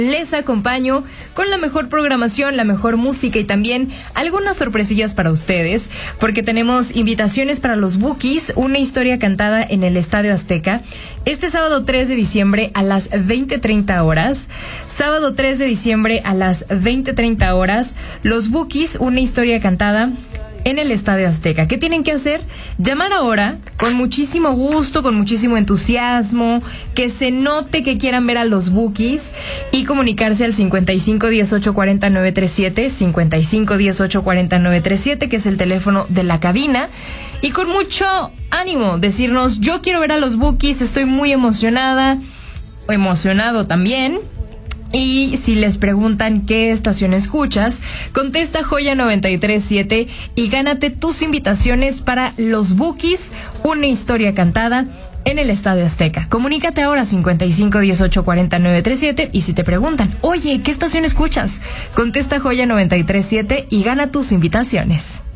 Les acompaño con la mejor programación, la mejor música y también algunas sorpresillas para ustedes, porque tenemos invitaciones para los Bukis, una historia cantada en el Estadio Azteca, este sábado 3 de diciembre a las 20:30 horas. Sábado 3 de diciembre a las 20:30 horas, los Bukis, una historia cantada en el Estadio Azteca. ¿Qué tienen que hacer? Llamar ahora, con muchísimo gusto, con muchísimo entusiasmo, que se note que quieran ver a los Bukis, y comunicarse al 55 18 40 937, 55 18 40 937, que es el teléfono de la cabina, y con mucho ánimo decirnos: yo quiero ver a los Bukis, estoy muy emocionada, o emocionado también. Y si les preguntan qué estación escuchas, contesta Joya 93.7 y gánate tus invitaciones para los Bukis, una historia cantada en el Estadio Azteca. Comunícate ahora 55 18 40 937, y si te preguntan: oye, ¿qué estación escuchas?, contesta Joya 93.7 y gana tus invitaciones.